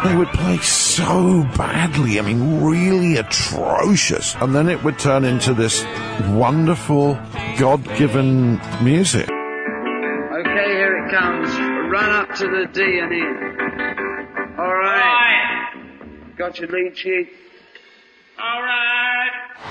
They would play so badly, I mean, really atrocious. And then it would turn into this wonderful, God-given music. Okay, here it comes. Run up to the D and E. All right. Got your lead sheet? All right.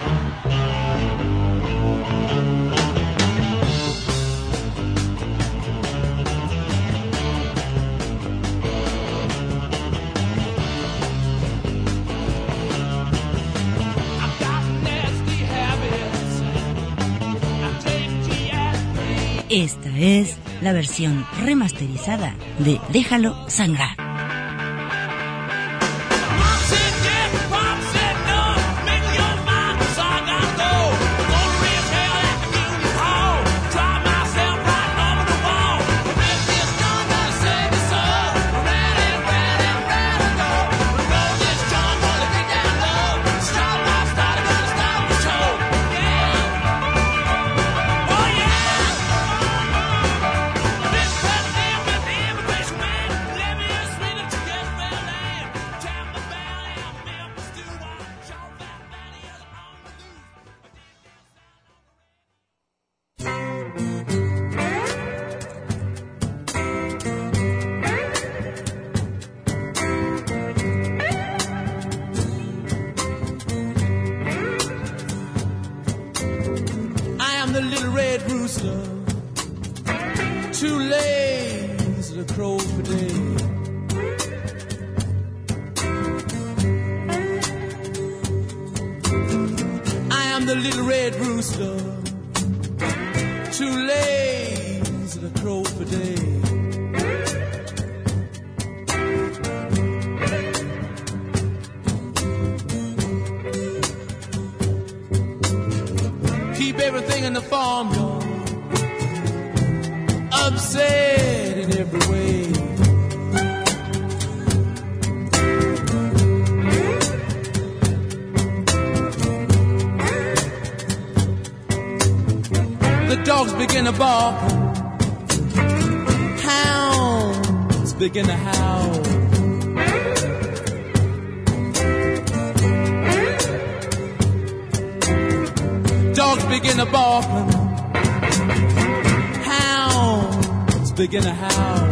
Esta es la versión remasterizada de Déjalo Sangrar. Begin to bark, hounds begin to howl. Dogs begin to bark, hounds begin to howl.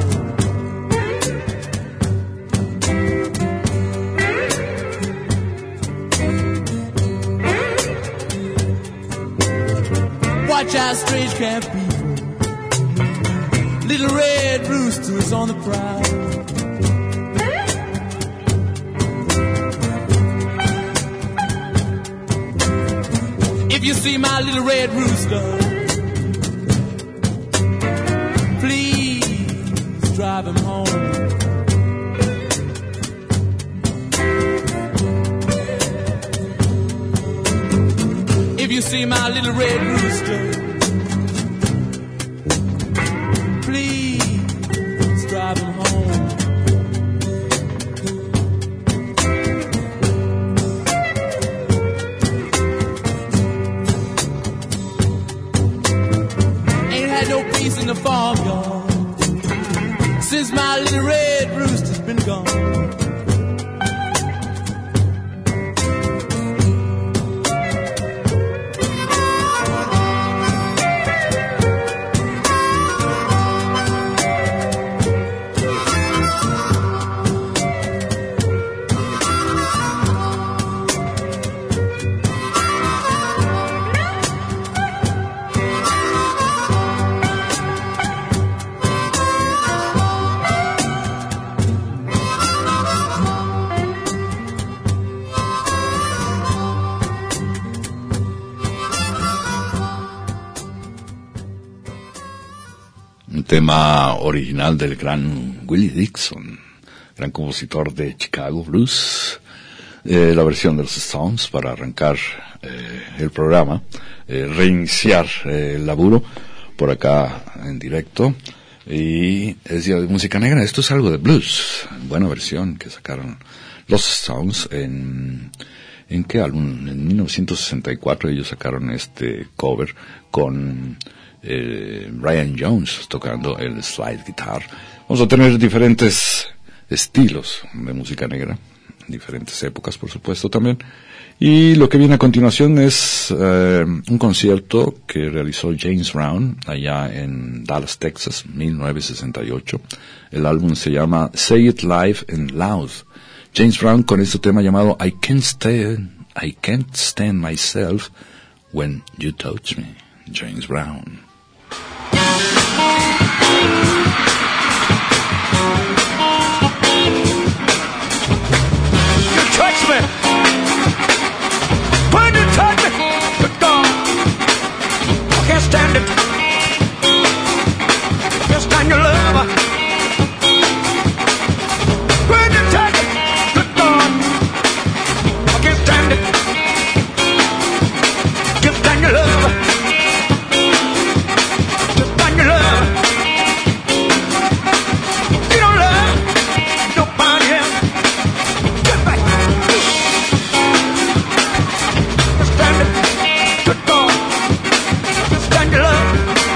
Watch out, strange camp people. Little red roosters on the prowl. If you see my little red rooster, please drive him home. If you see my little red rooster, please drive him home. Ain't had no peace in the farmyard since my little red rooster's been gone. Tema original del gran Willie Dixon, gran compositor de Chicago Blues, la versión de los Stones para arrancar el programa, reiniciar el laburo por acá en directo, y es día de música negra. Esto es algo de blues, buena versión que sacaron los Stones ¿en qué álbum? En 1964 ellos sacaron este cover con Brian Jones tocando el slide guitar. Vamos a tener diferentes estilos de música negra, diferentes épocas, por supuesto, también. Y lo que viene a continuación es un concierto que realizó James Brown allá en Dallas, Texas, 1968. El álbum se llama Say It Live and Loud. James Brown con este tema llamado I Can't Stand Myself When You Touch Me. James Brown. You touch me. When you touch me, good God, I can't stand it. I can't stand your love. When you touch me, good God, I can't stand it. I can't stand your love. Can't stand your love. You don't love nobody else. Get back. Good God, just stand your love.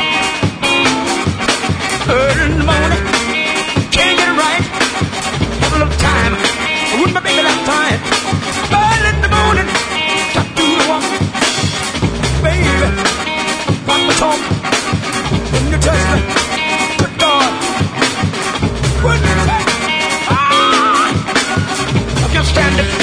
Early in the morning, can't get it right. Have a little time with my baby last time. Early in the morning, got to walk. Baby, rock my talk. When you touch me, good God, when you touch me, I can't stand it.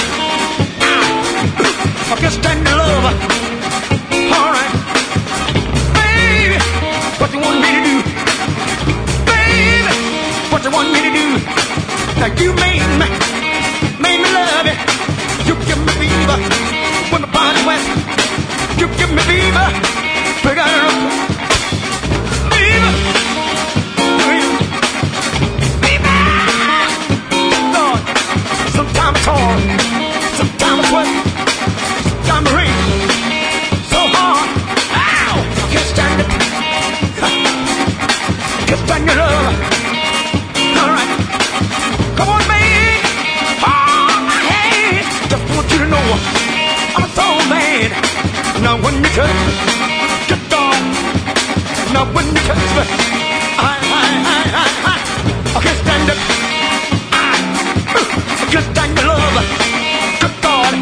I can't stand your love. Alright, baby, what you want me to do? Baby, what you want me to do? Now you made me love you. You give me fever when my body's wet. You give me fever, we got it up. Fever, fever. Lord, sometimes it's hard, sometimes it's wet, sometimes it rains. So hard, ow, I can't stand it. Can't stand your love. All right, come on, baby. Oh, hey, just want you to know I'm so bad. Now when you touch me, get down. Now when you touch me, I can't stand it. I can't stand your love. Good God.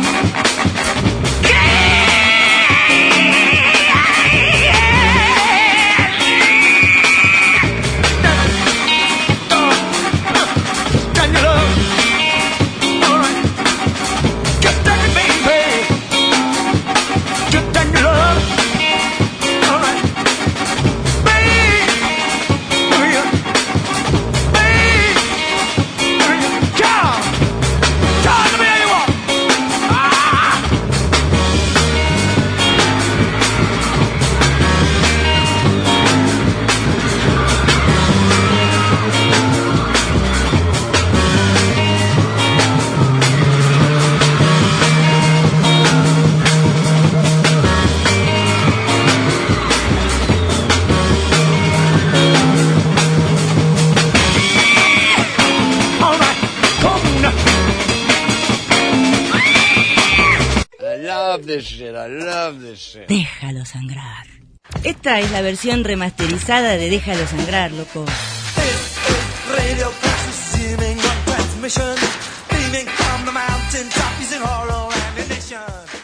Déjalo sangrar. Esta es la versión remasterizada de Déjalo sangrar, loco. Radio streaming on transmission, beaming from the mountain top using horror ammunition.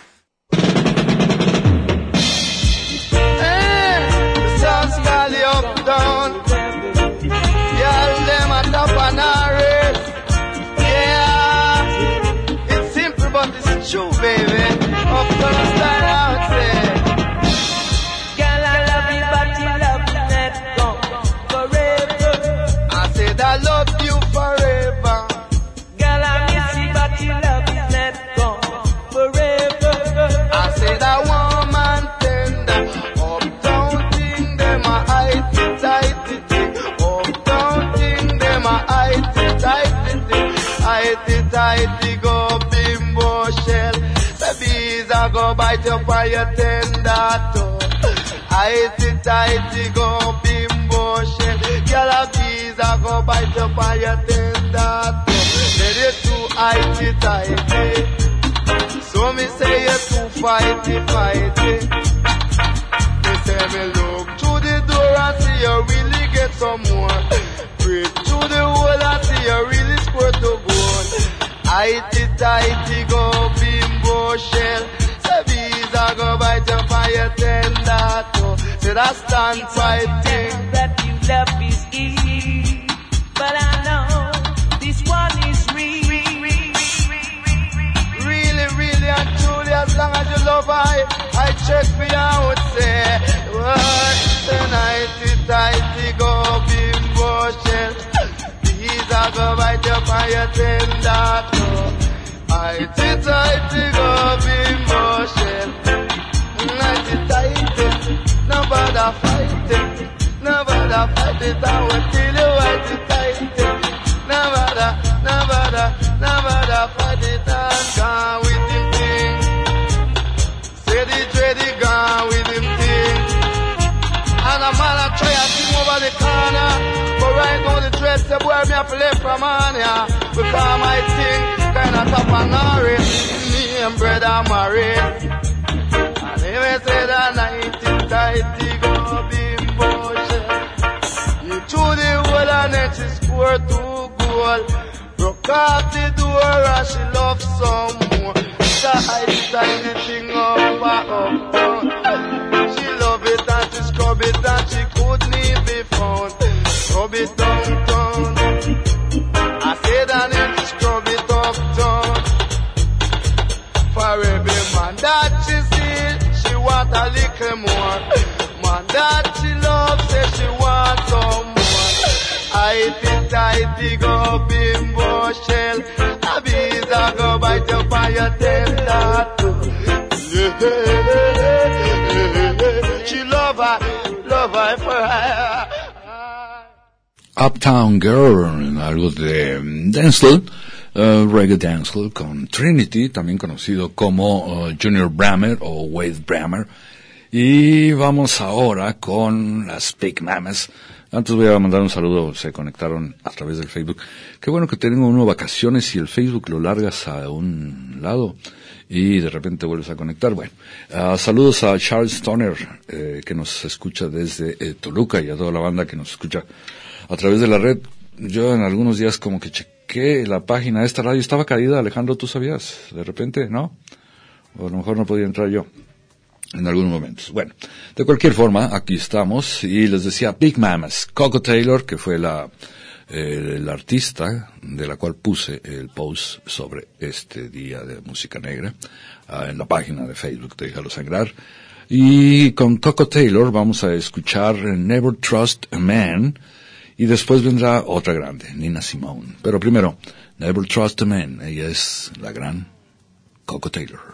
The sun's gally up down. Y'all them at top and alright. Yeah, it's simple but it's true, baby. Up to the start out there. Girl, I love you, but you love me not gone forever. I said I love you forever. Girl, I miss you, but you love me not gone forever. I said I warm and tender. Uptown thing, them a tighty thing. Uptown thing, them a tighty thing. Tighty go bimbo shell. The bees a go bite up on your tender toe. Tighty go bimbo shell. Girl a bees a go bite up on your tender toe. Then you too tighty. So me say you too fighty. Me say me look through the door and see you really get some more. Break through the hole and see you really squirt Tighty go bimbo shell. Say visa go bite up on your tender toe. Say that stand fighting. That you love is easy, but I know this one is real. Really and truly, as long as you love I check for you, I would say. What? Tonight tighty go bimbo shell. Visa go bite up on your tender toe. Tighty go bimbo shell. Tighty, no bother fight it. No bother fight it. I will tell you tighty. No bother fight it. And gone with him thing. Say the dready gone with him thing. And a man a try to swing over the corner. But right now the dread say boy me have to left from on ya. Because my thing kinda top and hurry. Me and brother married. And he may say that 90 tighty go bimbo shell. You threw the whole and then she scored 2 goals. Broke off the door and she loved some more. Tighty thing uptown. She love it and she scrub it and she couldn't even be found. Scrub it downtown. I said and then she scrub it uptown. For every man that she see, she want a little more. Man that she love, say she want some more. Tighty go bimbo shell. A visa go bite up on your tender toe. She love her for her. Uptown Girl, algo de dancehall, reggae dancehall con Trinity, también conocido como Junior Brammer o Wade Brammer. Y vamos ahora con las Big Mamas. Antes voy a mandar un saludo, se conectaron a través del Facebook. Qué bueno que tengo uno vacaciones y el Facebook lo largas a un lado y de repente vuelves a conectar. Bueno, saludos a Charles Stoner, que nos escucha desde Toluca, y a toda la banda que nos escucha a través de la red. Yo en algunos días como que chequé la página de esta radio, estaba caída, Alejandro, ¿tú sabías? De repente, ¿no? O a lo mejor no podía entrar yo en algunos momentos. Bueno, de cualquier forma, aquí estamos, y les decía Big Mamas, Coco Taylor, que fue la artista de la cual puse el post sobre este día de música negra, en la página de Facebook de Déjalo Sangrar. Y con Coco Taylor vamos a escuchar Never Trust a Man, y después vendrá otra grande, Nina Simone. Pero primero, Never Trust a Man, ella es la gran Coco Taylor.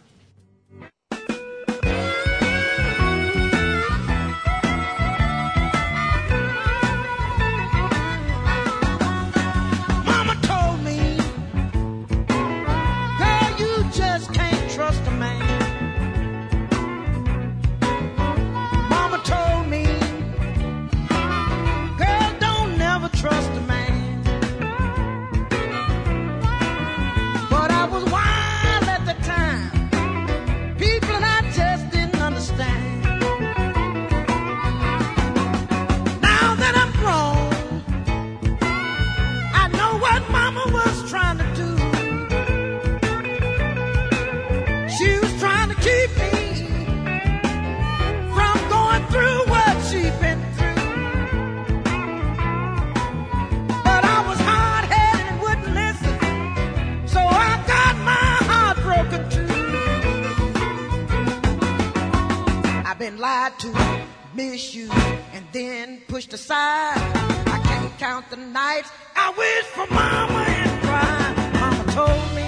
Lied to, miss you, and then pushed aside. I can't count the nights I wish for mama and cry. Mama told me,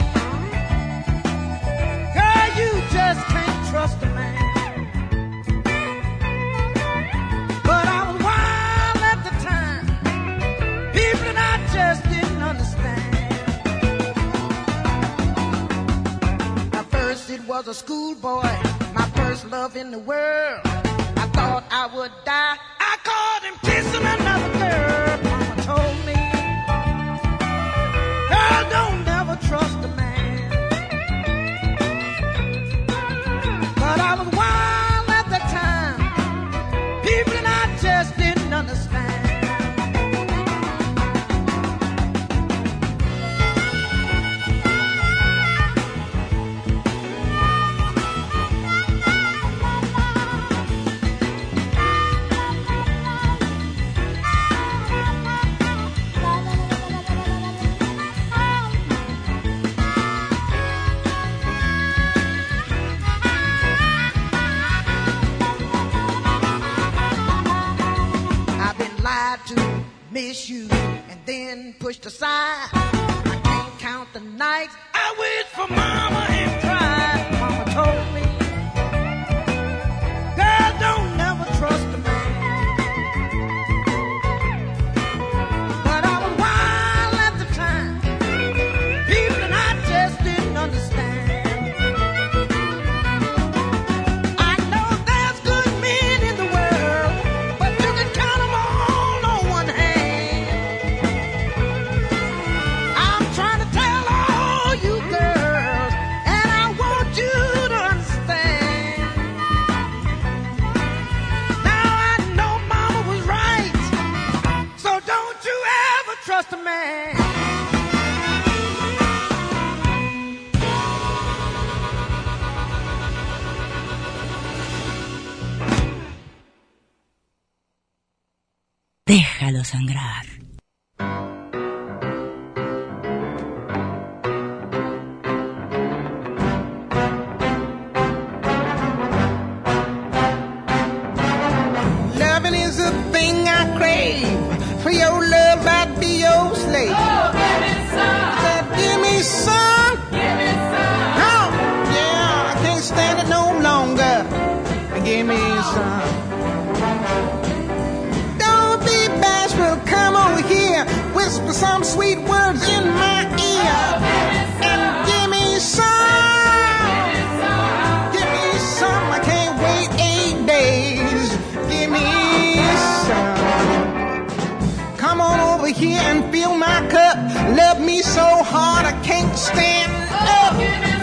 girl, you just can't trust a man. But I was wild at the time. People and I just didn't understand. At first it was a schoolboy, my first love in the world. I thought I would die. I caught him kissing another girl. Mama told me, girl, don't never trust a man. But I was wild at the time. People and I just didn't understand. been pushed aside. I can't count the nights I wish for mama and cried. Mama told me, girl, don't never trust a man. But I was wild at the time, people and I just didn't understand. I know there's good men in the world, but you can count them all on one hand. I'm trying to tell all you girls, and I want you to understand. Now I know mama was right, so don't you ever trust a man. Déjalo sangrar. Loving is a thing I crave. For your love, I'd be your slave. Oh, give me some. Said, give me some. Give me some. Oh, yeah, I can't stand it no longer. Give me some. Don't be bashful, come over here. Whisper some sweet words in my ear. And give me some. Give me some. I can't wait 8 days. Give me some. Come on over here and fill my cup. Love me so hard I can't stand up. Give me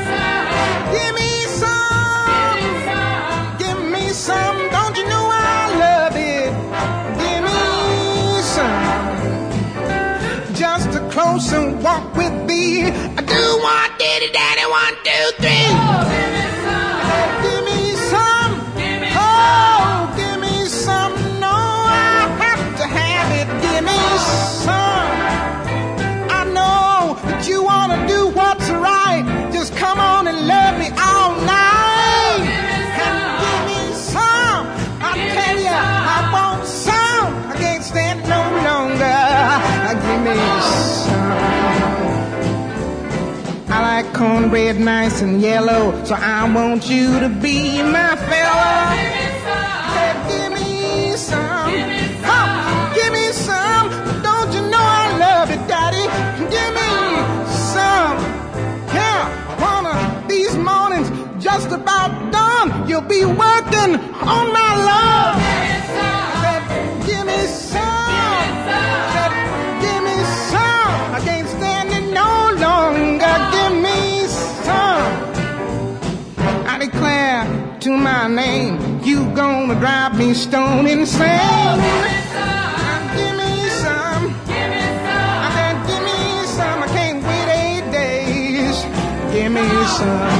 some. Give me some. Don't you know I love it? Give me some. Just to close and walk with thee. I do want daddy, daddy, 1, 2, 3. Give me some. Oh, give me some. No, I have to have it. Give me some. I know that you want to do what's right. Just come on and love me all night. And give me some. I tell you, I want some. I can't stand it no longer. Give me some. I like cornbread nice and yellow, so I want you to be my fellow. Said, give me some. Oh, give me some. Don't you know I love it, Daddy? Give me some. Yeah, one of these mornings just about done. You'll be working on my love. Said, give me some. Said, give me some. I can't stand it no longer. Give me some. I declare to my name, you gonna drive me stone insane. Give me some. I said, give me some. I can't wait 8 days. Give me some.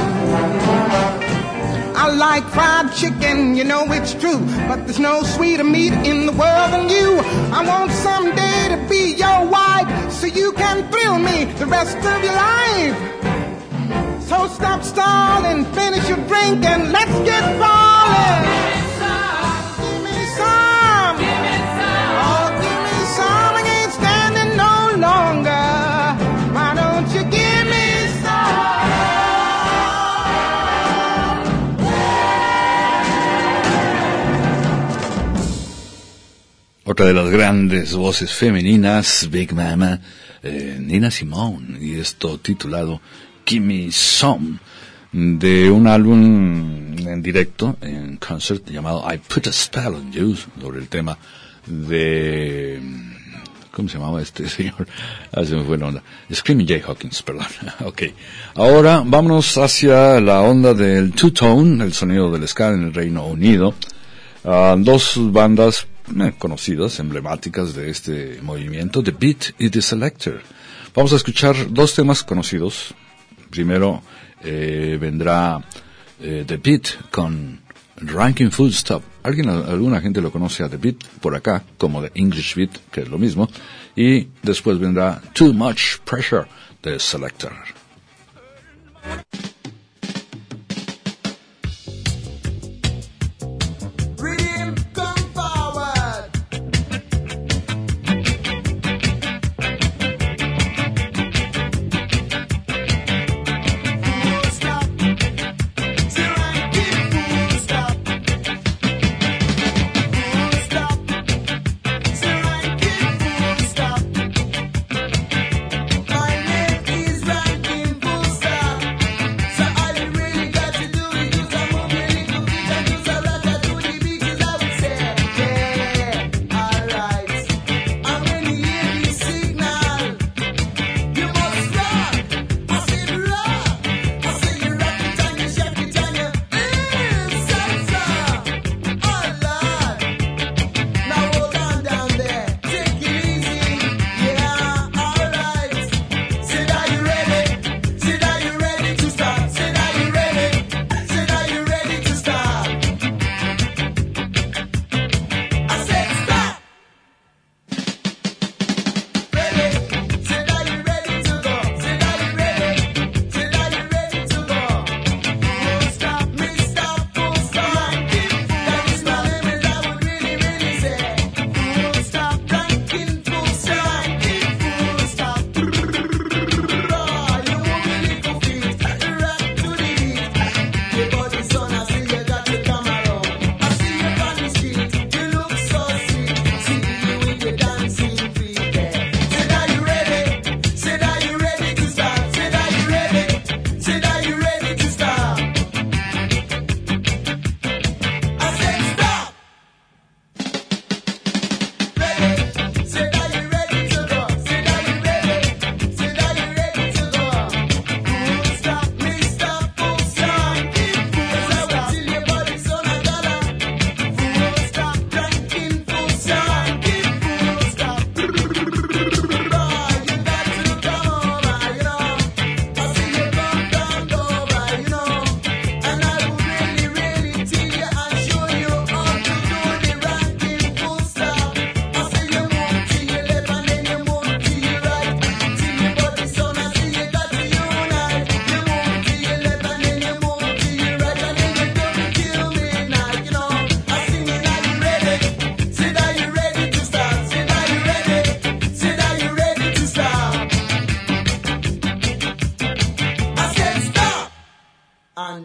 I like fried chicken, you know it's true, but there's no sweeter meat in the world than you. I want someday to be your wife, so you can thrill me the rest of your life. So stop stalling, finish your drink, and let's get falling. Give me some. Oh, give me some. I can't stand it no longer. Why don't you give me some? Otra de las grandes voces femeninas, Big Mama, Nina Simone, y esto titulado Gimme Some, de un álbum en directo, en concert, llamado I Put a Spell on You, sobre el tema de... ¿Cómo se llamaba este señor? Se me fue la onda. Screaming Jay Hawkins, perdón. Ok. Ahora vámonos hacia la onda del two-tone, el sonido del ska en el Reino Unido. Dos bandas conocidas, emblemáticas de este movimiento, The Beat y The Selector. Vamos a escuchar dos temas conocidos. Primero vendrá The Beat con Ranking Full Stop. Alguna gente lo conoce a The Beat por acá como The English Beat, que es lo mismo. Y después vendrá Too Much Pressure de Selector.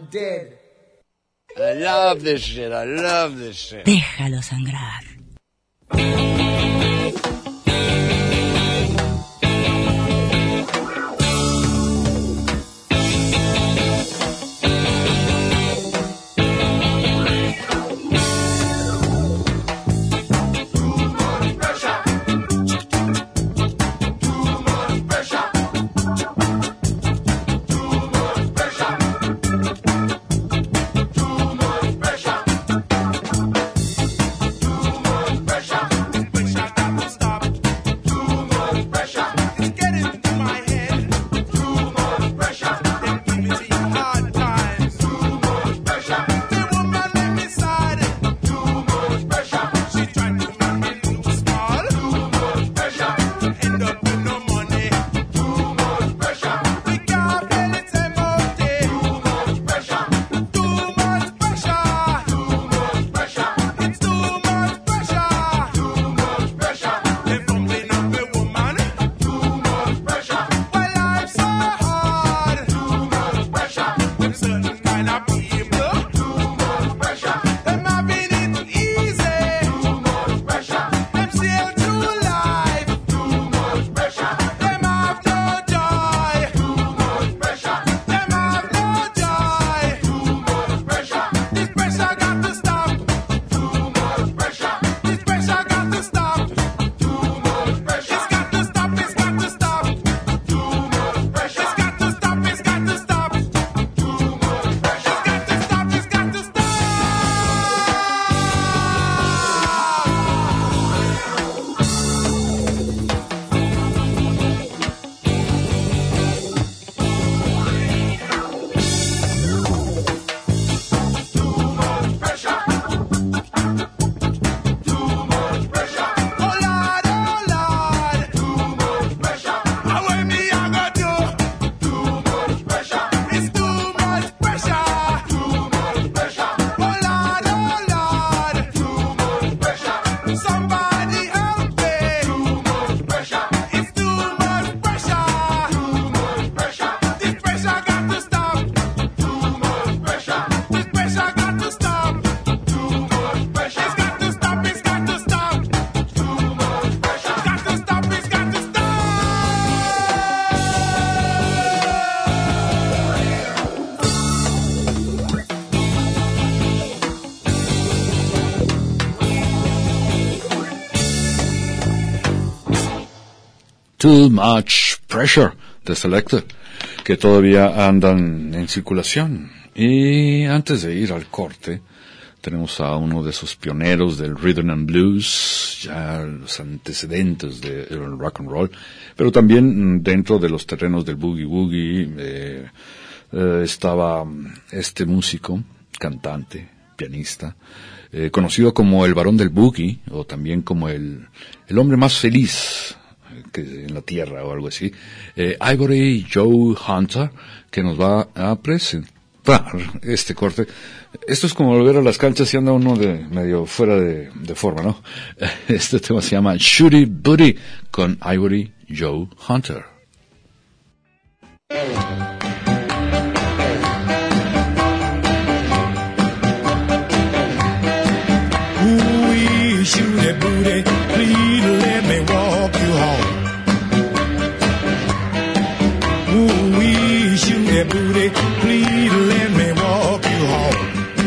dead. I love this shit. I love this shit. Déjalo sangrar. Too Much Pressure de Selector, que todavía andan en circulación. Y antes de ir al corte, tenemos a uno de esos pioneros del rhythm and blues, ya los antecedentes del rock and roll, pero también dentro de los terrenos del boogie woogie estaba este músico, cantante, pianista, conocido como el varón del boogie, o también como el hombre más feliz que en la tierra o algo así, Ivory Joe Hunter, que nos va a presentar este corte. Esto es como volver a las canchas y anda uno medio fuera de forma, ¿no? Este tema se llama Shooty Booty con Ivory Joe Hunter. Ooh, shooty booty, please let me walk you home. Ooh, shooty booty, please let me walk you home.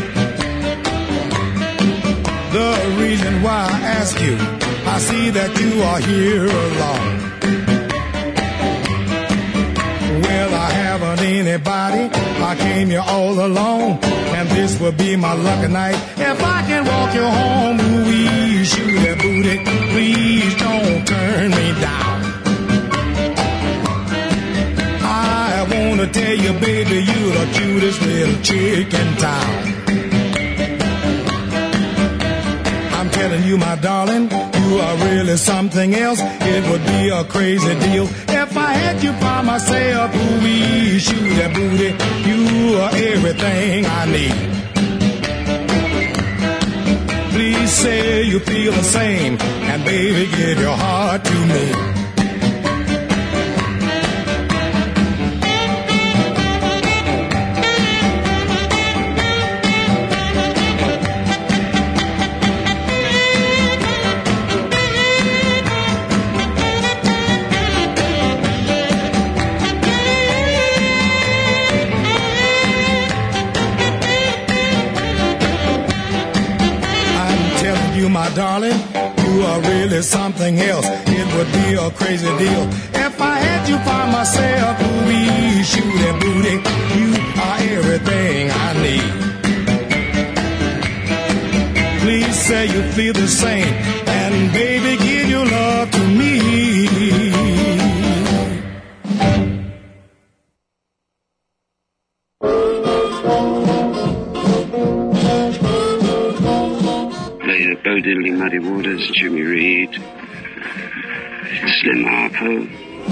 The reason why I ask you, I see that you are here alone. Well, I haven't anybody, I came here all alone, and this will be my lucky night if I can walk you home. Ooh, shooty booty, please don't turn me down. I wanna tell you, baby, you're the cutest little chick in town. I'm telling you, my darling, you are really something else. It would be a crazy deal if I had you by myself. Ooh, shooty booty, you are everything I need. Please say you feel the same, and baby, give your heart to me. darling, you are really something else. It would be a crazy deal if I had you by myself. Ooh-wee, shooting booty, you are everything I need. Please say you feel the same, and baby, give your love to me. Bo Diddley, Muddy Waters, Jimmy Reed, Slim Harpo.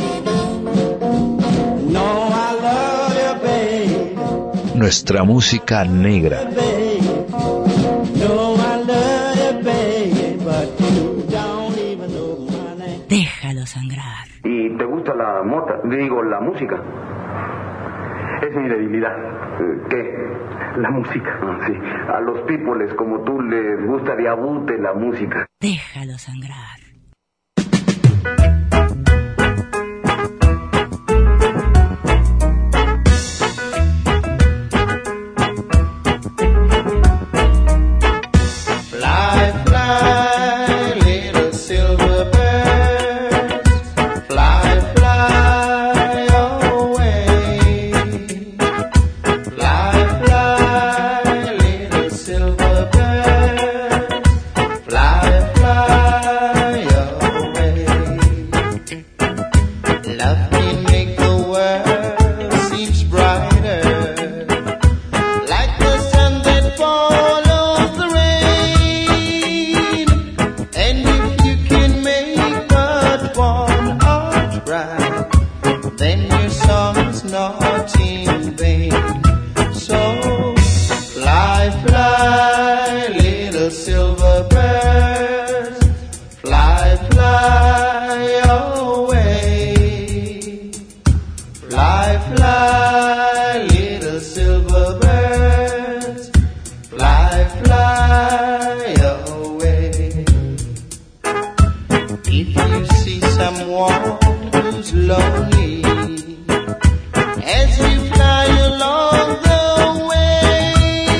No, I love you, babe. Nuestra música negra. No, I love you, babe, but you don't even know my name. Déjalo sangrar. ¿Y te gusta la mota? Digo, la música. Es mi debilidad. ¿Qué? La música. Sí. A los pípoles como tú les gusta de abute la música. Déjalo sangrar. Fly, fly, little silver birds. Fly, fly away. Fly, fly, little silver birds. Fly, fly away. Love can make the world seems brighter, like the sun that follows the rain. And if you can make but one heart right, then your song's not in vain. So fly, fly, little silver birds. Fly, fly away. Fly, fly, little silver birds. Fly, fly away. If you see someone who's lonely, as you fly along the way,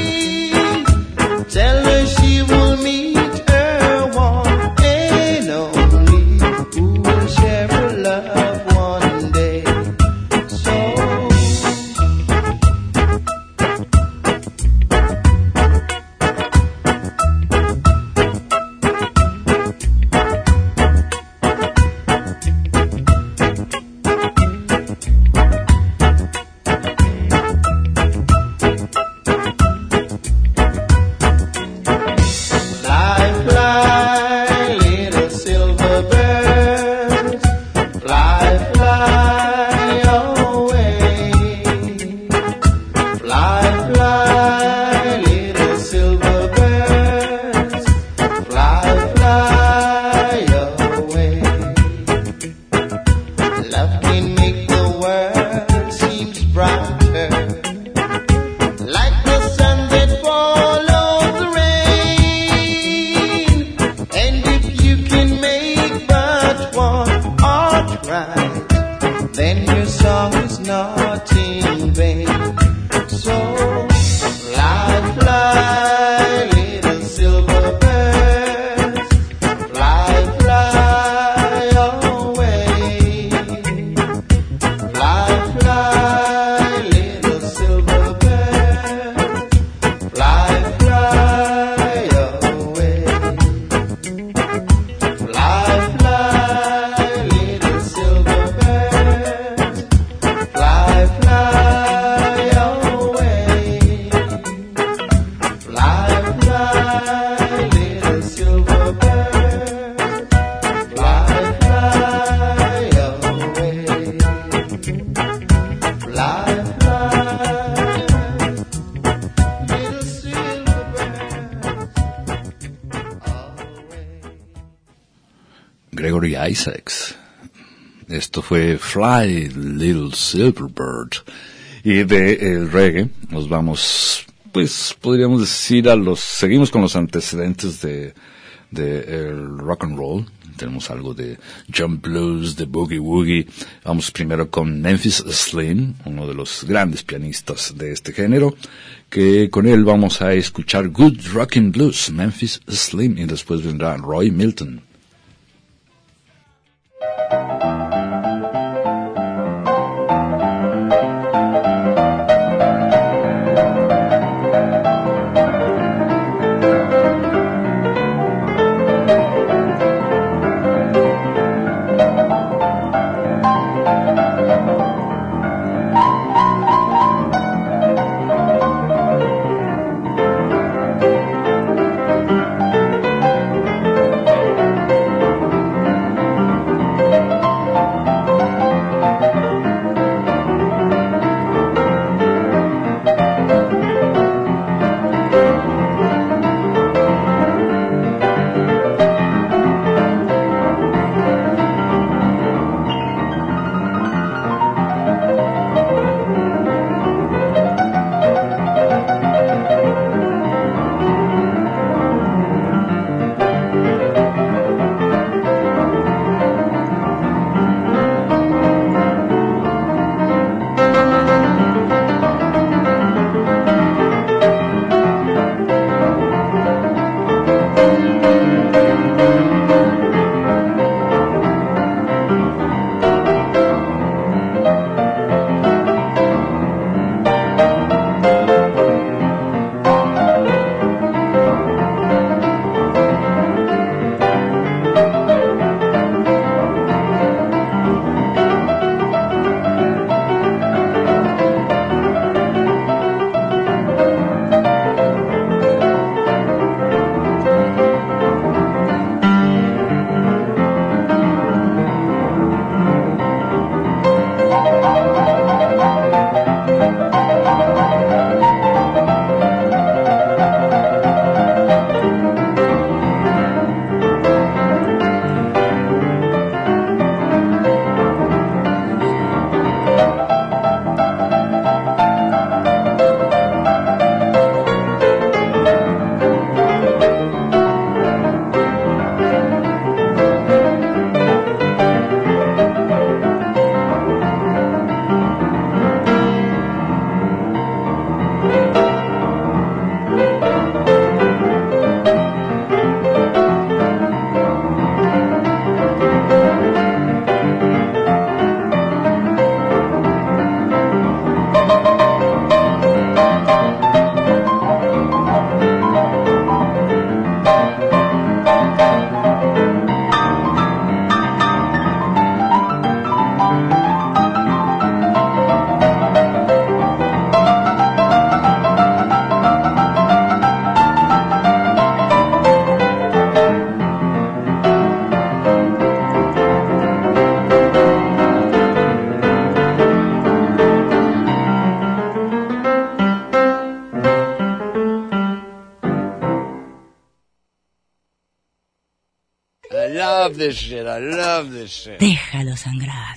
tell her she will meet her one and only, who will share her love one day. So fly, fly, little silver birds. Fly, fly away. Fly, fly, little silver birds. Fly, fly away. Love can make the world seems brighter, like the sun that follows the rain. And if you can make but one heart right, then your song is not in vain. So fly, fly, little silver birds. Fly, fly away. Fly, fly, little silver birds. Fly, fly away. Fly, fly, little silver birds. Fly, fly away. Fly, fly, little silver birds. Fly, fly away. Fly, fly, little silver Gregory Isaacs. Esto fue Fly, Little Silver Bird. Y de el reggae nos vamos, pues podríamos decir seguimos con los antecedentes de el rock and roll, tenemos algo de jump blues, de boogie woogie. Vamos primero con Memphis Slim, uno de los grandes pianistas de este género, que con él vamos a escuchar Good Rockin' Blues, Memphis Slim, y después vendrá Roy Milton. love this shit. I love this shit. Déjalo sangrar.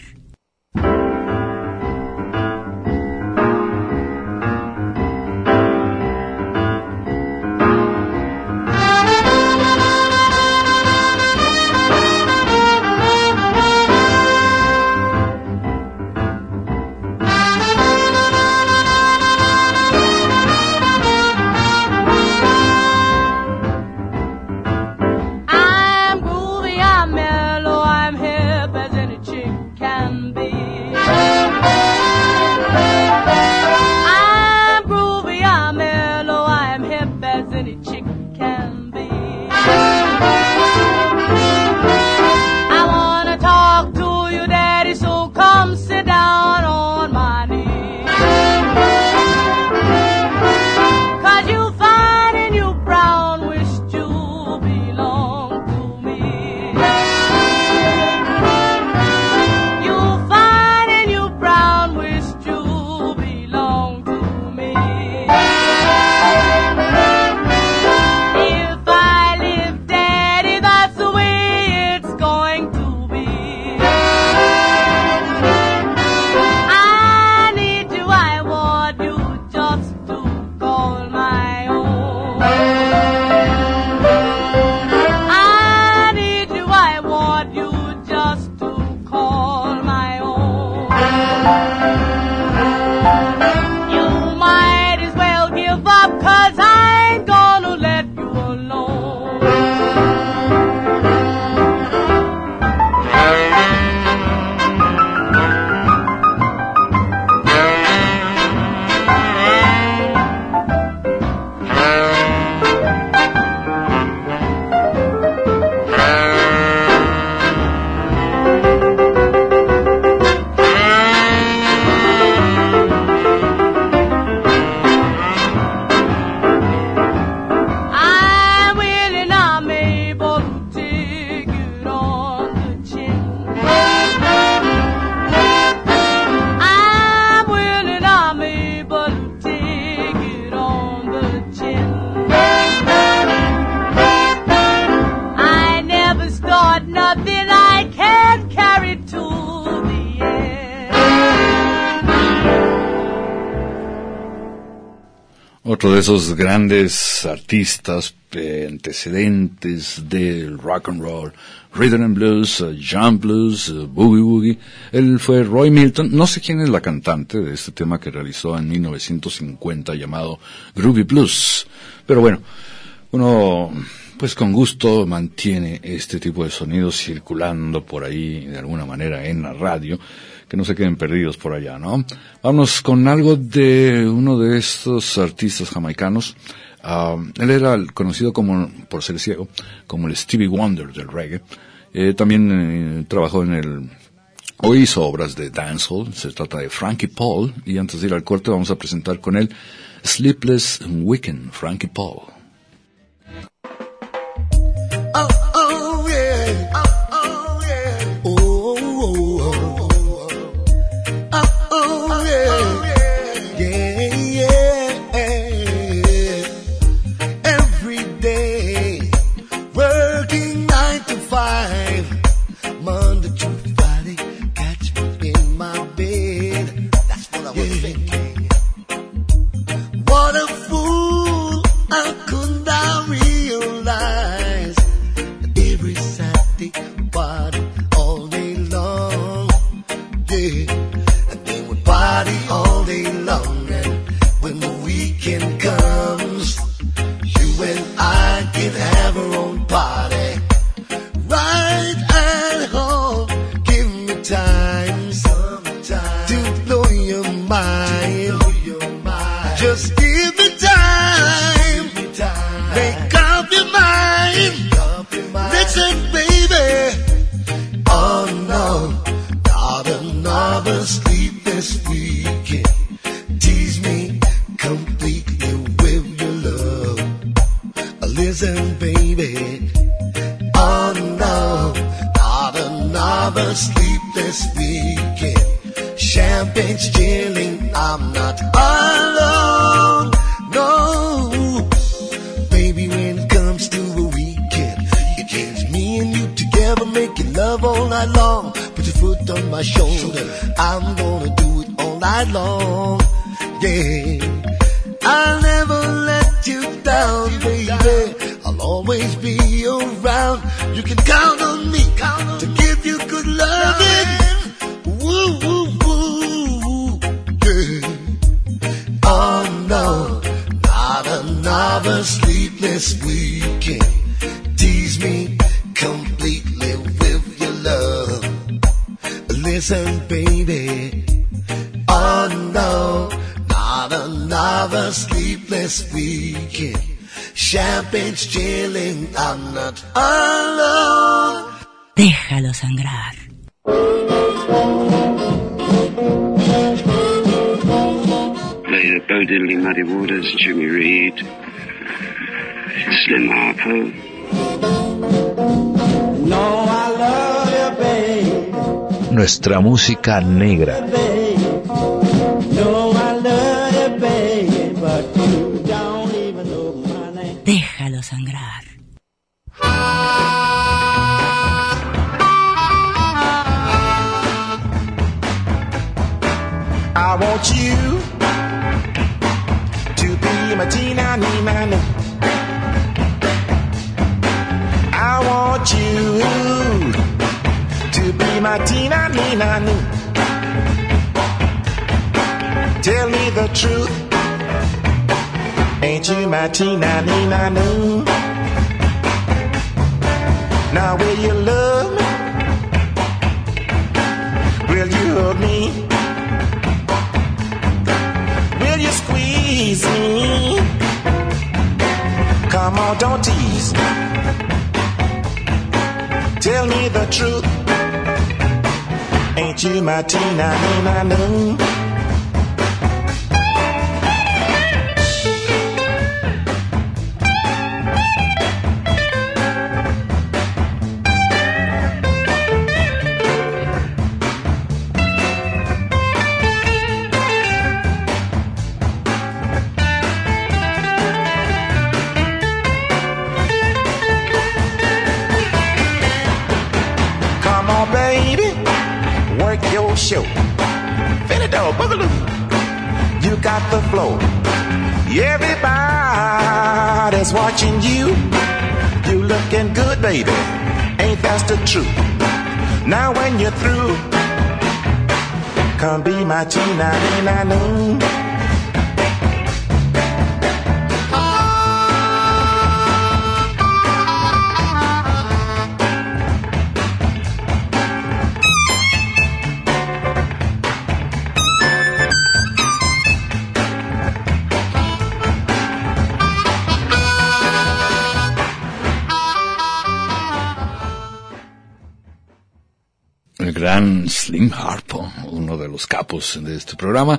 I'm groovy, I'm mellow, I'm hip as any chick can Otro de esos grandes artistas antecedentes del rock and roll, rhythm and blues, jump blues, boogie woogie. Él fue Roy Milton. No sé quién es la cantante de este tema que realizó en 1950 llamado Groovy Blues. Pero bueno, uno pues con gusto mantiene este tipo de sonidos circulando por ahí de alguna manera en la radio, que no se queden perdidos por allá, ¿no? Vamos con algo de uno de estos artistas jamaicanos. Él era conocido como, por ser ciego, como el Stevie Wonder del reggae. También trabajó o hizo obras de dancehall. Se trata de Frankie Paul. Y antes de ir al corte vamos a presentar con él Sleepless Weekend, Frankie Paul. Oh, oh, yeah. Oh, oh, yeah. Oh, oh, oh, oh, oh, yeah. Yeah, yeah. Every day, working 9 to 5, Monday to Friday, catch me in my bed. That's what I was thinking. What a fool, how could I realize that every Saturday party all day long, yeah, and then we party all day long, and when the weekend comes, you and I can have our own party right at home. Give me time, to blow your mind. Just give me time, make up your mind. Listen, baby, oh no, not another sleepless weekend. Tease me completely with your love. Listen, baby, oh no, not another sleepless weekend. Champagne's chilling, I'm not alone, no. Baby, when it comes to a weekend, it gets me and you together, making love all night long. Put your foot on my shoulder, I'm gonna do it all night long, yeah. I'll never let you down, baby, I'll always be around. You can count on me to give you good loving. Woo, woo, woo, yeah. Oh no, not another sleepless weekend. Tease me completely with your love. Listen, baby, oh no, not another sleepless weekend. Champagne's chilling, I'm not alone. Déjalo sangrar. Play the Bo Diddley Muddy Waters, Jimmy Reed, Slim Harpo. No, I love you, babe. Nuestra música negra. No, I love you, babe, but you don't even know my name. Déjalo sangrar. I want you to be my Tina Nina. I want you to be my Tina Nina. Tell me the truth, ain't you my Tina Nina? Now will you love me? Will you hug me? Will you squeeze me? Come on, don't tease me. Tell me the truth, ain't you my Tina Nina? Show. Finito, boogaloo. You got the flow. Everybody's watching you. You looking good, baby. Ain't that the truth? Now when you're through, come be my Tina. El gran Slim Harpo, uno de los capos de este programa.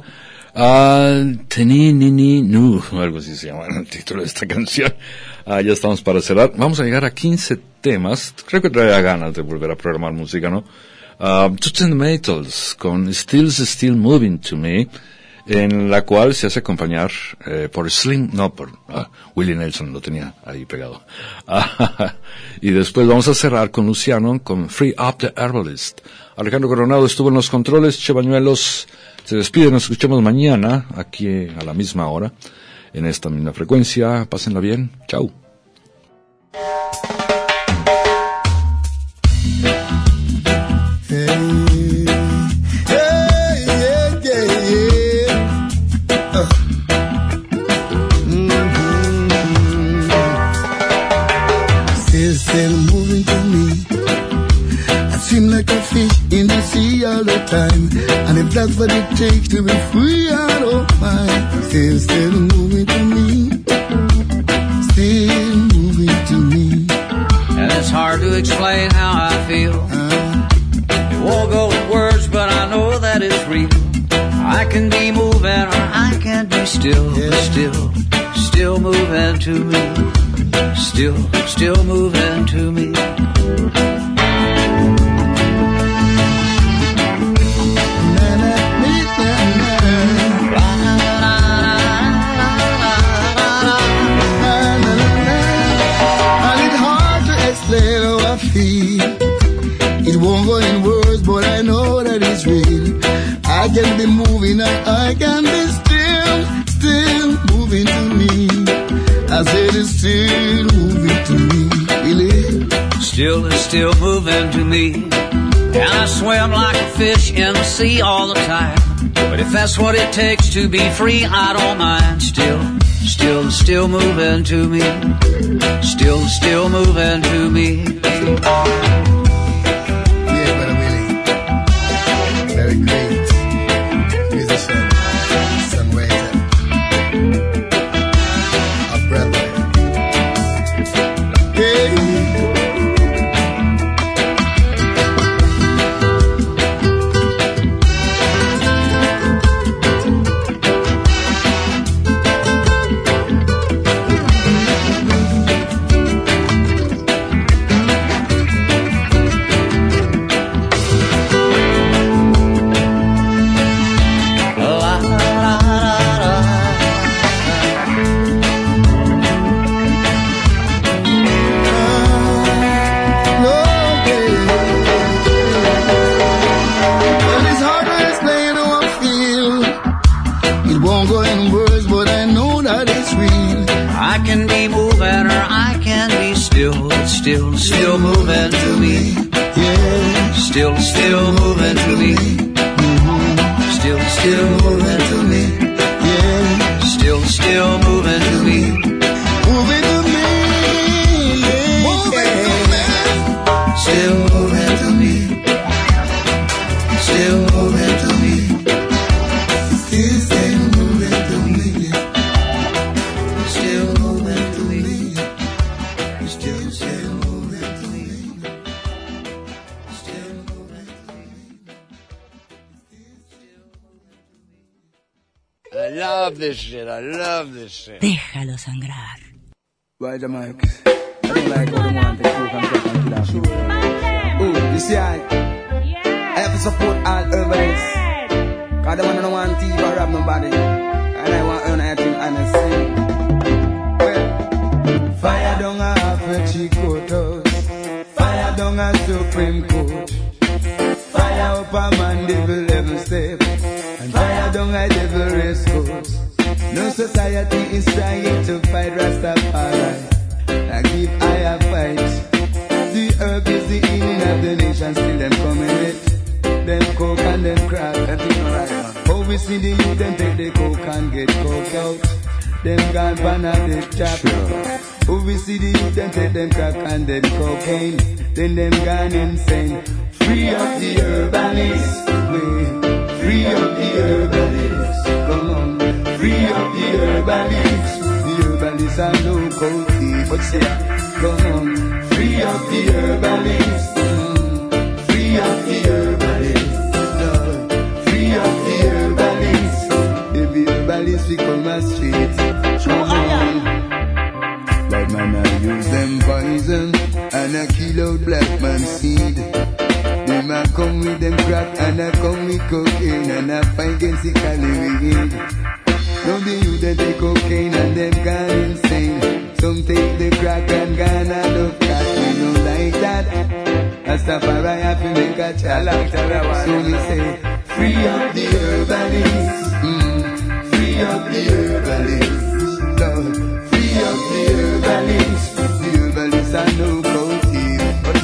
Tenini Nu, algo así se llama el título de esta canción. Ya estamos para cerrar. Vamos a llegar a 15 temas. Creo que traerá ganas de volver a programar música, ¿no? Toots and the Maytals con Still Moving to Me, en la cual se hace acompañar por Willie Nelson, lo tenía ahí pegado. Y después vamos a cerrar con Luciano con Free Up the Herbalist. Alejandro Coronado estuvo en los controles. Che Bañuelos se despide. Nos escuchamos mañana aquí a la misma hora en esta misma frecuencia. Pásenla bien. Chau. In the sea all the time, and if that's what it takes to be free, I don't mind. Still moving to me, still moving to me. And it's hard to explain how I feel. It won't go with words, but I know that it's real. I can be moving or I can be still, but still moving to me. Still moving to me. It won't go in words, but I know that it's real. I can be moving and I can be still moving to me. I said it's still moving to me. Really? Still moving to me. And I swim like a fish in the sea all the time. But if that's what it takes to be free, I don't mind. Still moving to me. Still moving to me. Yeah, Brother Willie. Very great musician, songwriter, a brother. Hey. Still moving to me. Yeah. Still moving to me. Still moving to me. Yeah. Still moving to me. Moving to me. Yeah. Moving to me. Still moving to me. Still moving to me. Still moving to me. Still moving to me. Still I love this shit. Déjalo sangrar. Right, Mike. I don't like how they want to cook and cut and kill our people. Ooh, you see, I have to support all herbalists. Cause they don't want to thief or rob nobody. And I want to earn everything honestly. Well, fire down a Frenchie courthouse. Fire down a Supreme Court. Fire up a man devil 11 step. And fire down a devil race course. No society is trying to fight Rastafari. I give I a fight. The herb is the healing of the nation. Still them coming it. Them coke and them crack. Oh, we see the youth, them take the coke and get coke out. Them gone pan a big chop. Oh, we see the youth, them take them crack and them cocaine. Then them gone insane. Free up the herbalists. Free up the herbalists. Come on. Free up the herbalists. The herbalists are no cocaine. What's that? Come on. Free up the herbalists. Free up the herbalists. Free up the herbalists. If the herbalists become a street. Bad man, I use them poison and I kill out black man seed. Them I come with them crack and I come with cocaine and I fight against the Cali. No be you that take cocaine and them gone insane. Some take the crack and gone out of crack. We don't like that. Rastafari have to make a challenge. So we say, free up the herbalists. Free up the herbalists. Lord, free up the herbalists. The herbalists are no cocaine.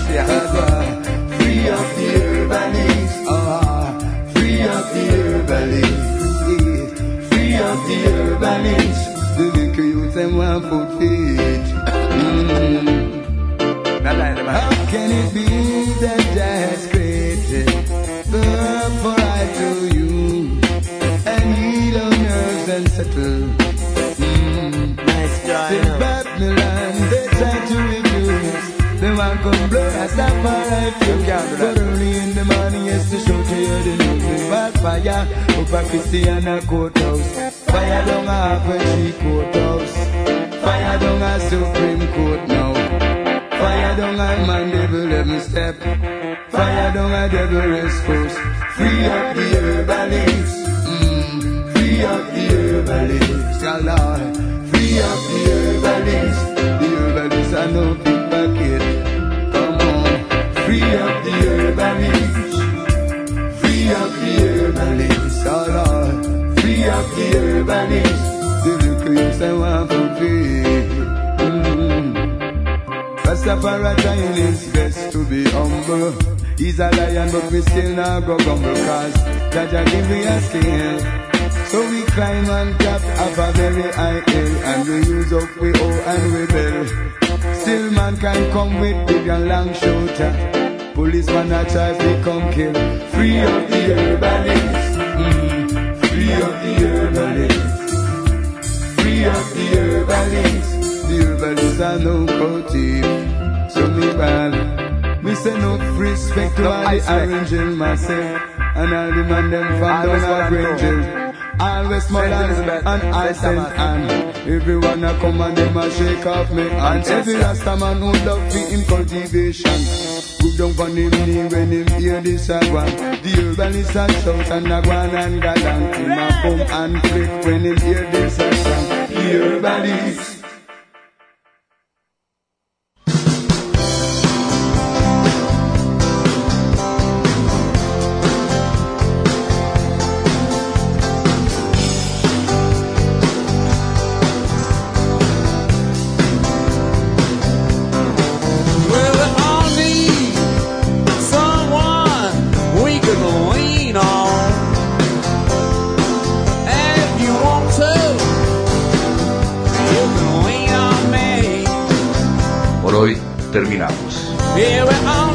Free up the herbalists. Free up the herbalists. Free up the herbalists. The little youth and one foot feet. How can it be that Jah has created the herb for I to use and heal our nerves and settle? Nice job. In Babylon they try to reduce. They want to blow Rastafari fuse. But early in the morning yes to show to you the news. Bad fire up a Christiana courthouse. Fire down a Apache courthouse. Fire down a Supreme Court now. Fire down a man devil 11 step. Fire down a devil race course. Free up the herbalists. Free up the herbalists. Allah. Free up the herbalists. The herbalists are no pickpocket. Come on. Free up the herbalists. Free up the herbalists. Allah. Free up the herbalists. The little youths I want to feed. Rastafari trying his best to be humble. He's a lion but we still not go grumble. Cause Jaja give me a scale. So we climb and cap up a very high hill. And we use up we owe and we bell. Still man can come with big and long shooter. Policeman a try to come kill. Free up the herbalists. Free up the herbalists. Free up the herbalists. The herbalists are no coative. So me bad. Me say no respect to all the orange in myself. And all the man them from down a Grangel. Always Westmoreland and I St. Anne. Everyone a come and them a shake off me hand. Every Rasta man who love me in cultivation. Good down on him knee when him hear this a one. The herbalists a shout and a guan and galang. Him a come and click when him hear this a song. The herbalists. Terminamos. Here we are.